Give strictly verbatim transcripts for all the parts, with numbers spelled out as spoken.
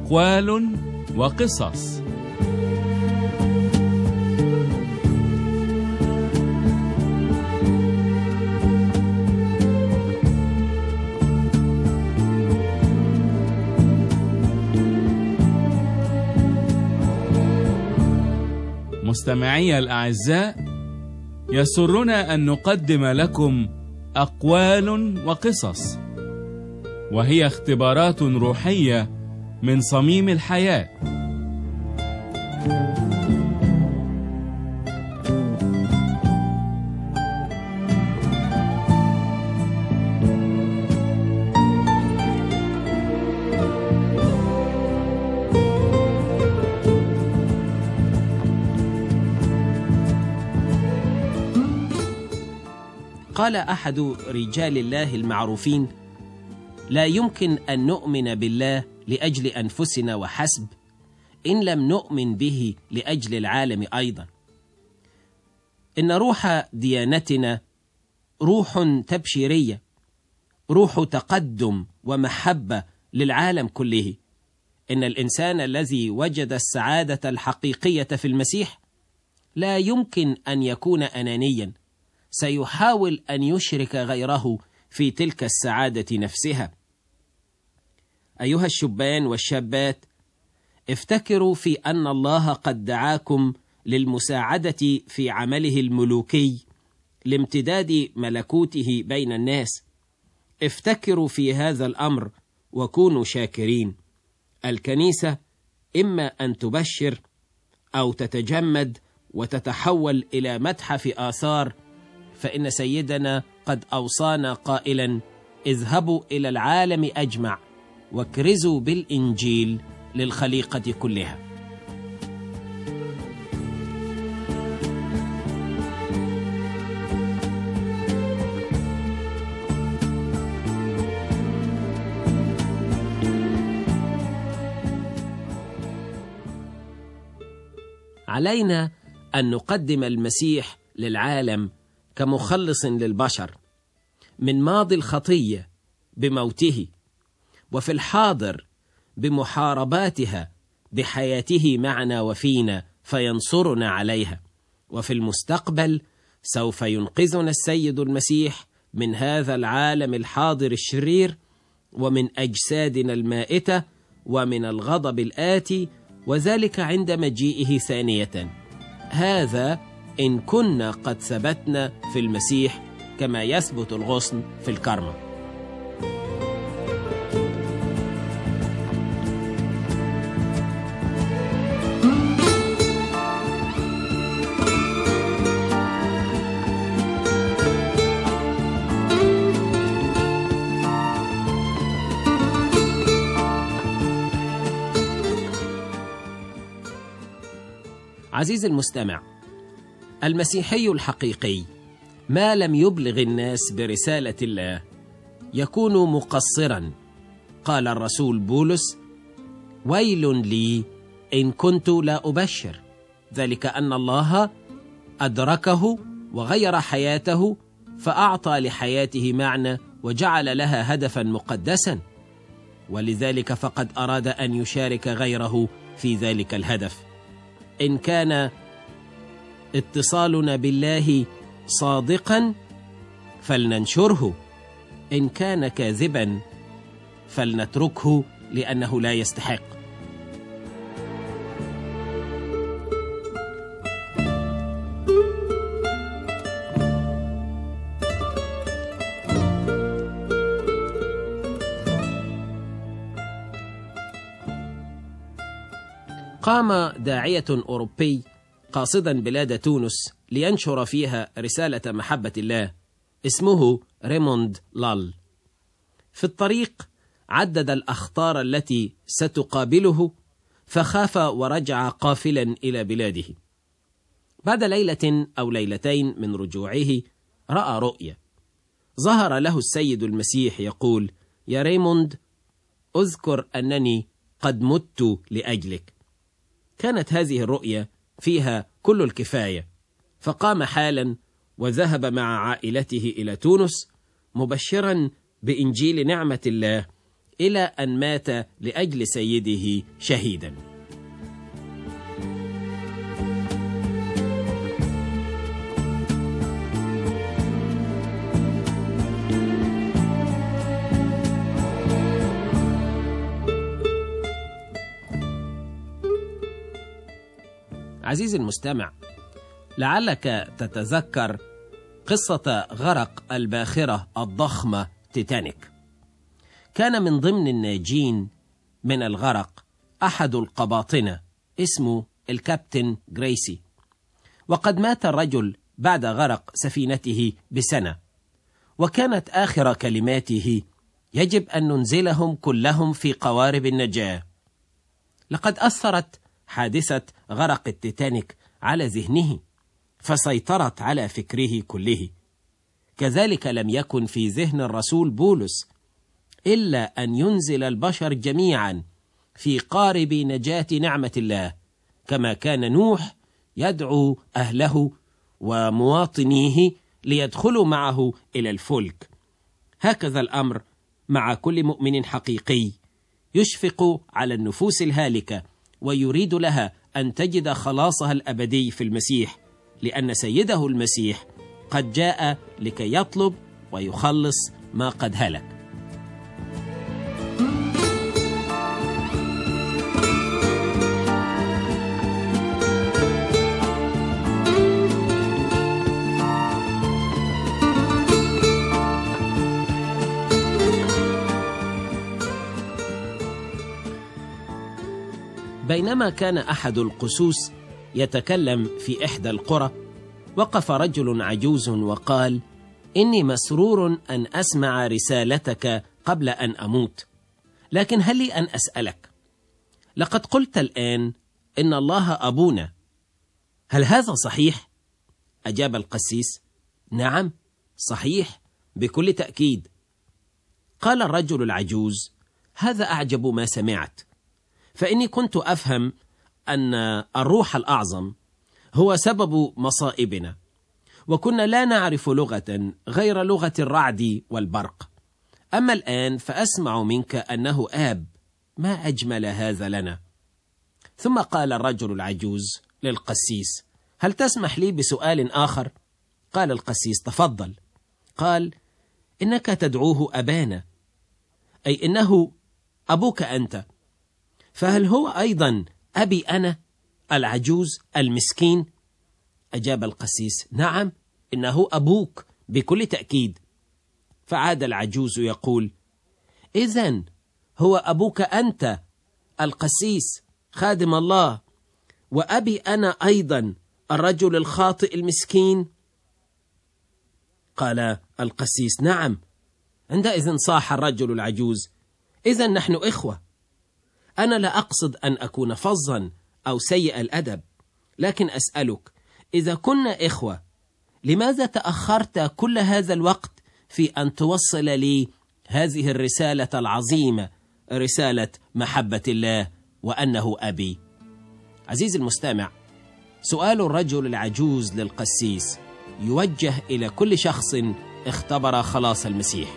أقوال وقصص. مستمعي الأعزاء، يسرنا أن نقدم لكم أقوال وقصص، وهي اختبارات روحية من صميم الحياة. قال أحد رجال الله المعروفين: لا يمكن أن نؤمن بالله لأجل أنفسنا وحسب إن لم نؤمن به لأجل العالم أيضا. إن روح ديانتنا روح تبشيرية، روح تقدم ومحبة للعالم كله. إن الإنسان الذي وجد السعادة الحقيقية في المسيح لا يمكن أن يكون أنانيا، سيحاول أن يشرك غيره في تلك السعادة نفسها. أيها الشبان والشابات، افتكروا في أن الله قد دعاكم للمساعدة في عمله الملوكي لامتداد ملكوته بين الناس. افتكروا في هذا الأمر وكونوا شاكرين. الكنيسة إما أن تبشر أو تتجمد وتتحول إلى متحف آثار، فإن سيدنا قد أوصانا قائلا: اذهبوا إلى العالم أجمع واكرزوا بالإنجيل للخليقة كلها. علينا أن نقدم المسيح للعالم كمخلص للبشر من ماضي الخطية بموته، وفي الحاضر بمحارباتها بحياته معنا وفينا فينصرنا عليها، وفي المستقبل سوف ينقذنا السيد المسيح من هذا العالم الحاضر الشرير، ومن أجسادنا المائتة، ومن الغضب الآتي، وذلك عند مجيئه ثانية. هذا إن كنا قد ثبتنا في المسيح كما يثبت الغصن في الكرمة. عزيزي المستمع، المسيحي الحقيقي ما لم يبلغ الناس برسالة الله يكون مقصرا. قال الرسول بولس: ويل لي إن كنت لا أبشر، ذلك أن الله أدركه وغير حياته فأعطى لحياته معنى وجعل لها هدفا مقدسا، ولذلك فقد أراد أن يشارك غيره في ذلك الهدف. إن كان اتصالنا بالله صادقا فلننشره، إن كان كاذبا فلنتركه لأنه لا يستحق. قام داعية أوروبي قاصدا بلاد تونس لينشر فيها رسالة محبة الله، اسمه ريموند لال. في الطريق عدد الأخطار التي ستقابله، فخاف ورجع قافلا إلى بلاده. بعد ليلة أو ليلتين من رجوعه رأى رؤيا. ظهر له السيد المسيح يقول: يا ريموند، أذكر أنني قد مت لأجلك. كانت هذه الرؤيا فيها كل الكفاية، فقام حالا وذهب مع عائلته إلى تونس مبشرا بإنجيل نعمة الله إلى أن مات لأجل سيده شهيدا. عزيزي المستمع، لعلك تتذكر قصة غرق الباخرة الضخمة تيتانيك. كان من ضمن الناجين من الغرق أحد القباطنة اسمه الكابتن غريسي، وقد مات الرجل بعد غرق سفينته بسنة، وكانت آخر كلماته: يجب أن ننزلهم كلهم في قوارب النجاة. لقد أثرت حادثة غرق التيتانيك على ذهنه، فسيطرت على فكره كله. كذلك لم يكن في ذهن الرسول بولس إلا أن ينزل البشر جميعا في قارب نجاة نعمة الله، كما كان نوح يدعو أهله ومواطنيه ليدخلوا معه إلى الفلك. هكذا الأمر مع كل مؤمن حقيقي يشفق على النفوس الهالكة ويريد لها أن تجد خلاصها الأبدي في المسيح، لأن سيده المسيح قد جاء لكي يطلب ويخلص ما قد هلك. بينما كان أحد القسوس يتكلم في إحدى القرى، وقف رجل عجوز وقال: إني مسرور أن أسمع رسالتك قبل أن أموت، لكن هل لي أن أسألك؟ لقد قلت الآن إن الله أبونا، هل هذا صحيح؟ أجاب القسيس: نعم صحيح بكل تأكيد. قال الرجل العجوز: هذا أعجب ما سمعت، فإني كنت أفهم أن الروح الأعظم هو سبب مصائبنا، وكنا لا نعرف لغة غير لغة الرعد والبرق. أما الآن فأسمع منك أنه آب، ما أجمل هذا لنا. ثم قال الرجل العجوز للقسيس: هل تسمح لي بسؤال آخر؟ قال القسيس: تفضل. قال: إنك تدعوه أبانا، أي إنه أبوك أنت، فهل هو أيضا أبي أنا العجوز المسكين؟ أجاب القسيس: نعم إنه أبوك بكل تأكيد. فعاد العجوز يقول: إذن هو أبوك أنت القسيس خادم الله، وأبي أنا أيضا الرجل الخاطئ المسكين؟ قال القسيس: نعم. عندئذ صاح الرجل العجوز: إذن نحن إخوة. أنا لا أقصد أن أكون فظا أو سيء الأدب، لكن أسألك: إذا كنا إخوة، لماذا تأخرت كل هذا الوقت في أن توصل لي هذه الرسالة العظيمة، رسالة محبة الله وأنه أبي؟ عزيزي المستمع، سؤال الرجل العجوز للقسيس يوجه إلى كل شخص اختبر خلاص المسيح.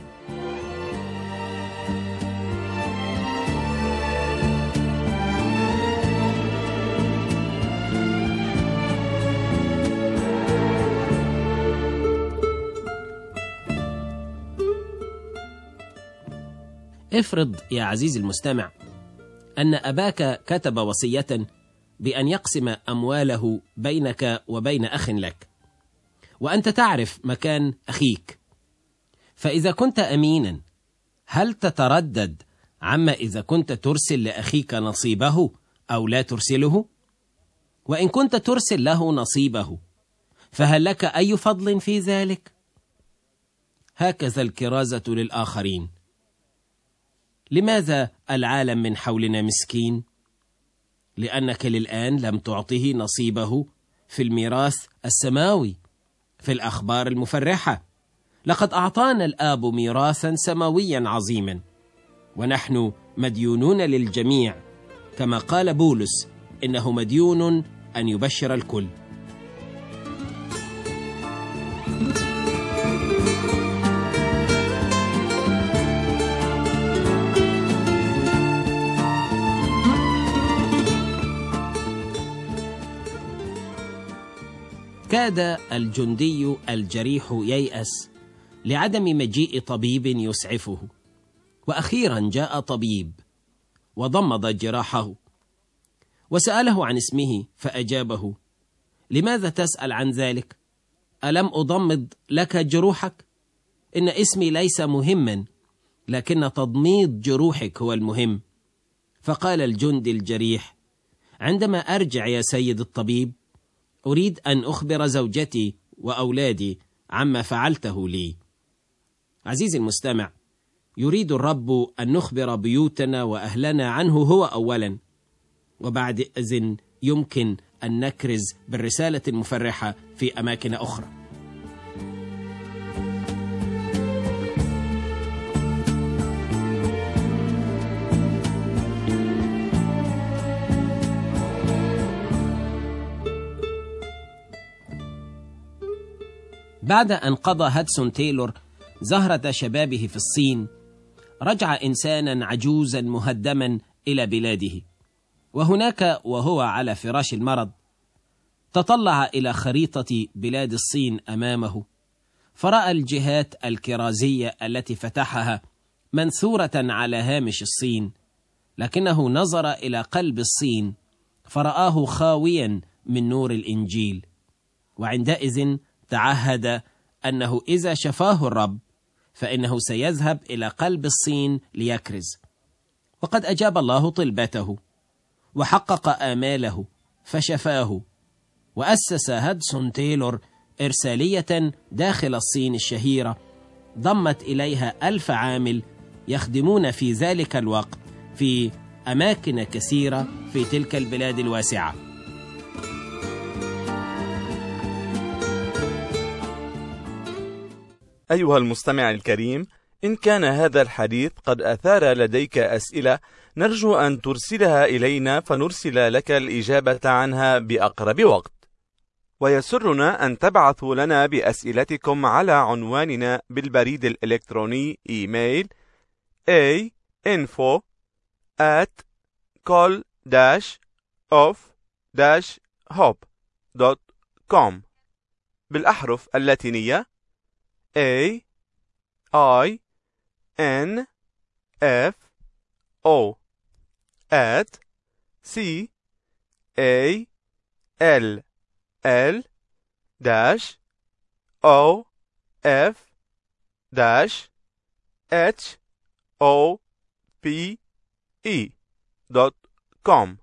افرض يا عزيزي المستمع أن أباك كتب وصية بأن يقسم أمواله بينك وبين أخ لك، وأنت تعرف مكان أخيك، فإذا كنت أمينا هل تتردد عما إذا كنت ترسل لأخيك نصيبه أو لا ترسله؟ وإن كنت ترسل له نصيبه فهل لك أي فضل في ذلك؟ هكذا الكرازة للآخرين. لماذا العالم من حولنا مسكين؟ لأنك للآن لم تعطه نصيبه في الميراث السماوي، في الأخبار المفرحة. لقد أعطانا الآب ميراثا سماويا عظيما، ونحن مديونون للجميع، كما قال بولس: إنه مديون أن يبشر الكل. كاد الجندي الجريح ييأس لعدم مجيء طبيب يسعفه، وأخيرا جاء طبيب وضمد جراحه وسأله عن اسمه، فأجابه: لماذا تسأل عن ذلك؟ ألم أضمد لك جروحك؟ إن اسمي ليس مهما، لكن تضميد جروحك هو المهم. فقال الجندي الجريح: عندما أرجع يا سيد الطبيب أريد أن أخبر زوجتي وأولادي عما فعلته لي. عزيزي المستمع، يريد الرب أن نخبر بيوتنا وأهلنا عنه هو أولا، وبعد إذن يمكن أن نكرز بالرسالة المفرحة في أماكن أخرى. بعد أن قضى هادسون تايلور زهرة شبابه في الصين، رجع إنسانا عجوزا مهدما إلى بلاده، وهناك وهو على فراش المرض تطلع إلى خريطة بلاد الصين أمامه، فرأى الجهات الكرازية التي فتحها منثورة على هامش الصين، لكنه نظر إلى قلب الصين فرآه خاويا من نور الإنجيل، وعندئذ تعهد أنه إذا شفاه الرب فإنه سيذهب إلى قلب الصين ليكرز. وقد أجاب الله طلبته وحقق آماله فشفاه، وأسس هادسون تايلور إرسالية داخل الصين الشهيرة ضمت إليها ألف عامل يخدمون في ذلك الوقت في أماكن كثيرة في تلك البلاد الواسعة. أيها المستمع الكريم، إن كان هذا الحديث قد أثار لديك أسئلة نرجو أن ترسلها إلينا فنرسل لك الإجابة عنها بأقرب وقت. ويسرنا أن تبعثوا لنا بأسئلتكم على عنواننا بالبريد الإلكتروني إيميل a info at col dash of dash hope dot com بالأحرف اللاتينية A I N F O at C A L L dash O F dash H O P E dot com.